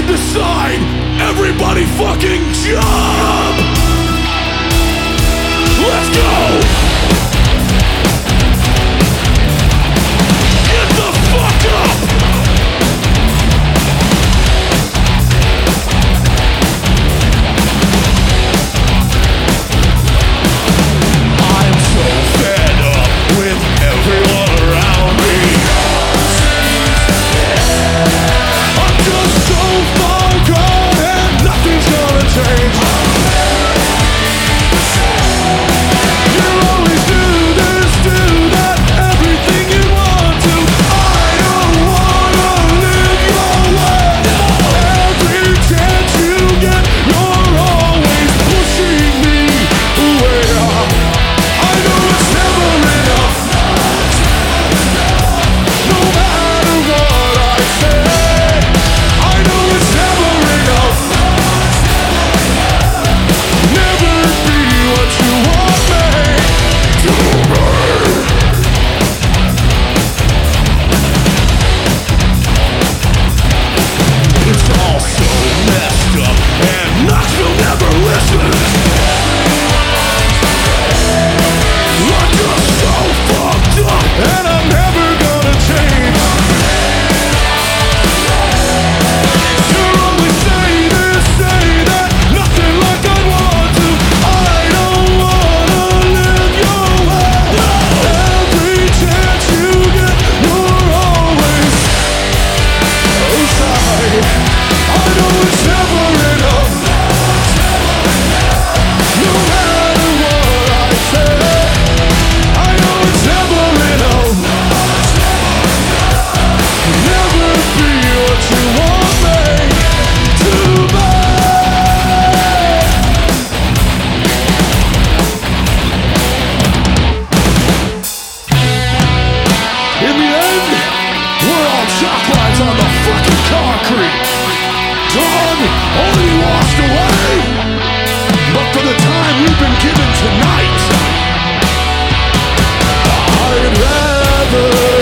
decide. Everybody fucking jump! Let's go! Get the fuck up! I'm so fed up with everyone around me. I'm just so far gone and nothing's gonna change. You always do this, do that, everything you want to. I don't wanna live your way. Every chance you get, you're always pushing me away. I know it's never enough, no matter what I say. I know it's never enough, never be what you want me to be. It's all so messed up, and Knoxville never listens. I'm just so fucked up, and I'm never gonna change. You always say this, say that, nothing like I want to. I don't wanna live your way. Every chance you get, you're always outside. I know it's never enough, no matter what I say. I know it's never enough, never be what you want me to be. In the end, we're all chalk lines on the fucking concrete. Dawn already washed away, but for the time we've been given tonight, I'd rather